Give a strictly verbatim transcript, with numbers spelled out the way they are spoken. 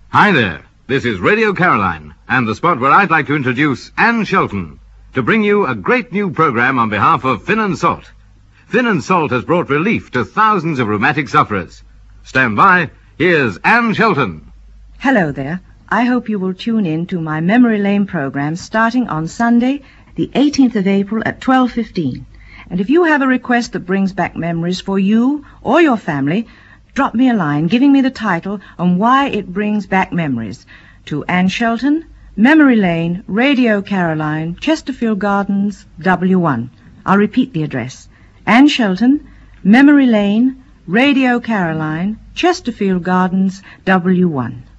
Hi there, this is Radio Caroline, and the spot where I'd like to introduce Anne Shelton to bring you a great new program on behalf of Finn and Salt. Finn and Salt has brought relief to thousands of rheumatic sufferers. Stand by, here's Anne Shelton. Hello there. I hope you will tune in to my Memory Lane program starting on Sunday, the eighteenth of April at twelve fifteen. And if you have a request that brings back memories for you or your family, drop me a line giving me the title and why it brings back memories to Anne Shelton, Memory Lane, Radio Caroline, Chesterfield Gardens, W one. I'll repeat the address. Anne Shelton, Memory Lane, Radio Caroline, Chesterfield Gardens, W one.